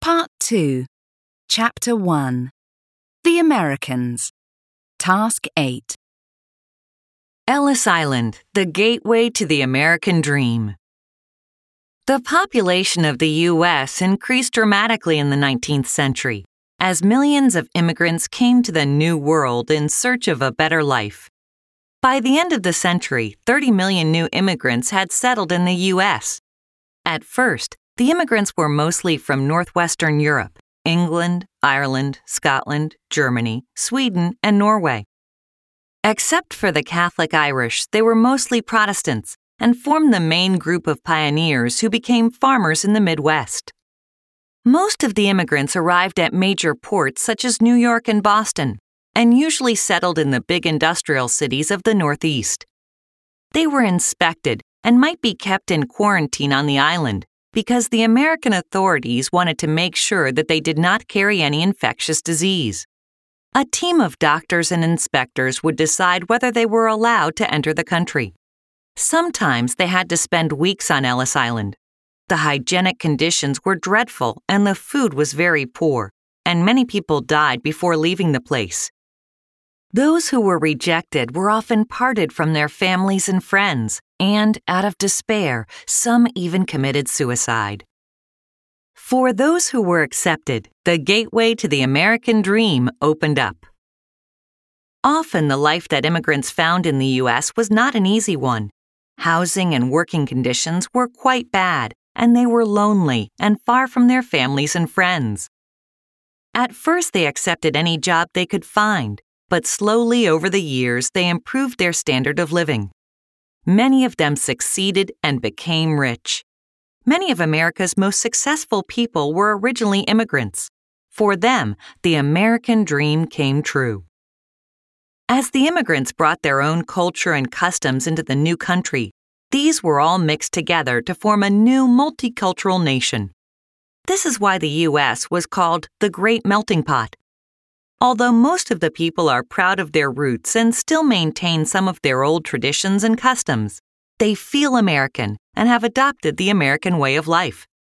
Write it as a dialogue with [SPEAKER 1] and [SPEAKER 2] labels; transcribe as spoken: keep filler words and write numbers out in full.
[SPEAKER 1] Part two, Chapter one, The Americans, Task eight.
[SPEAKER 2] Ellis Island, the gateway to the American dream. The population of the U S increased dramatically in the nineteenth century as millions of immigrants came to the New World in search of a better life. By the end of the century, thirty million new immigrants had settled in the U S. At first, the immigrants were mostly from northwestern Europe, England, Ireland, Scotland, Germany, Sweden, and Norway. Except for the Catholic Irish, they were mostly Protestants and formed the main group of pioneers who became farmers in the Midwest. Most of the immigrants arrived at major ports such as New York and Boston, and usually settled in the big industrial cities of the Northeast. They were inspected and might be kept in quarantine on the island because the American authorities wanted to make sure that they did not carry any infectious disease. A team of doctors and inspectors would decide whether they were allowed to enter the country. Sometimes they had to spend weeks on Ellis Island. The hygienic conditions were dreadful and the food was very poor, and many people died before leaving the place. Those who were rejected were often parted from their families and friends, and, out of despair, some even committed suicide. For those who were accepted, the gateway to the American dream opened up. Often the life that immigrants found in the U S was not an easy one. Housing and working conditions were quite bad, and they were lonely and far from their families and friends. At first they accepted any job they could find, but slowly over the years they improved their standard of living. Many of them succeeded and became rich. Many of America's most successful people were originally immigrants. For them, the American dream came true. As the immigrants brought their own culture and customs into the new country, these were all mixed together to form a new multicultural nation. This is why the U S was called the Great Melting Pot. Although most of the people are proud of their roots and still maintain some of their old traditions and customs, they feel American and have adopted the American way of life.